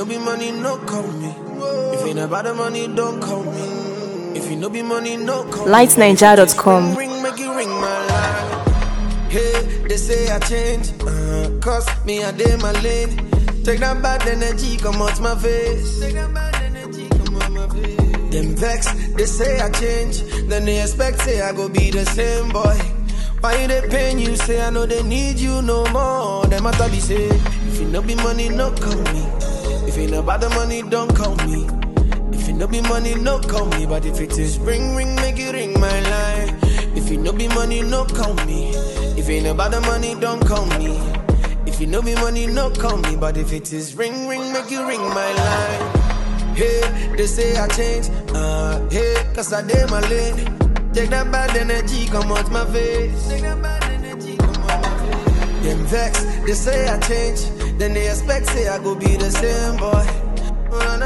be money, no call me. If ain't about the money, don't call me. If you no be money, no call me. lightninja.com. Ring, make you ring my line. Hey, they say I change, cause me I dey my lane. Take that bad energy, come out my face. Take that bad energy, come out my face. Them vex, they say I change, then they expect say I go be the same boy. Why they paying you? Say I know they need you no more. Them matter be say, if you no be money, no call me. If ain't about the money, don't call me. If you no be money, no call me. But if it is ring, make you ring my line. If you no be money, no call me. If ain't about the money, don't call me. If you no be money, no call me. But if it is ring, make you ring my line. Hey, they say I change, hey, cause I dey my lane. Take that bad energy, come out my face. Take that bad energy, come out my face. Them vex, they say I change, then they expect say I go be the same boy. Oh,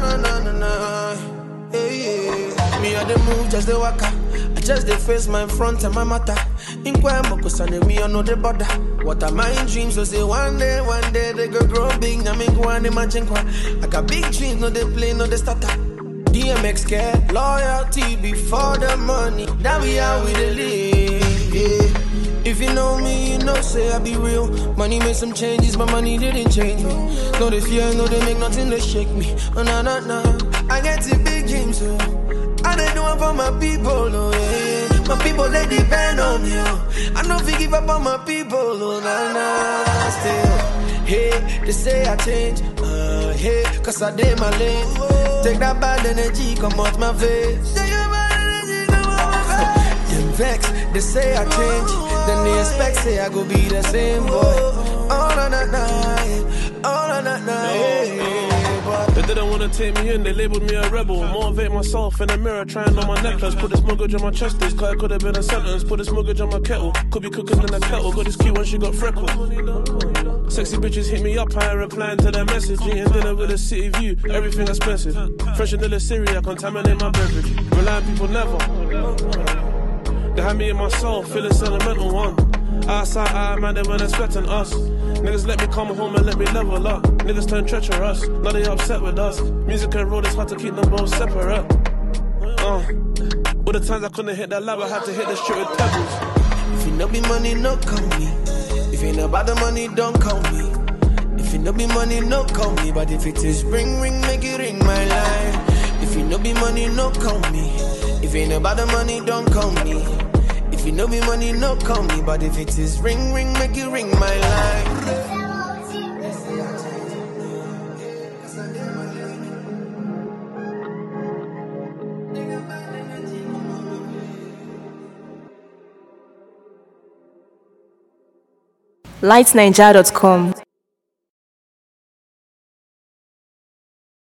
no. Hey, yeah. Me I the move, just the waka. I just the face my front and my matter. In Kwamoko, and me I know the border. What are my dreams? So say one day they go grow big. Now me go and imagine kwa. I got big dreams, no they play, no they starter. DMX care, loyalty before the money. That we are with the live, yeah. If you know me, you know say I be real. Money made some changes, but money didn't change me. No they fear, no they make nothing to shake me. Oh nah. I get to big dreams too. I they do it for my people, oh yeah. My people they depend on me, oh. I know if you give up on my people, oh nah. Still, hey, they say I change, hey, cause I did my lane. Take that bad energy, come out my face. Take that bad energy, come out my face. Them vex, they say I change, then they expect say I go be the same boy. Oh nah. They didn't wanna take me in, they labeled me a rebel. Motivate myself in the mirror, trying on my necklace. Put this mortgage on my chest, this car could have been a sentence. Put this mortgage on my kettle, could be cooking in a kettle. Got this cute when she got freckles. Sexy bitches hit me up, I ain't replying to their message. Eating dinner with a city view, everything expensive. Fresh vanilla Syria, contaminate my beverage. Relying people never. They had me in my soul, feeling sentimental one. Outside, man, they weren't expecting us. Niggas let me come home and let me level up. Niggas turn treacherous, now they upset with us. Music and road, it's hard to keep them both separate. All the times I couldn't hit that lab, I had to hit the street with pebbles. If you no be money, no call me. If you ain't about the money, don't call me. If you no be money, no call me. But if it is ring, make you ring my line. If you no be money, no call me. If you ain't about the money, don't call me. If you no be money, no call me. But if it is ring, make you ring my line. lightninja.com.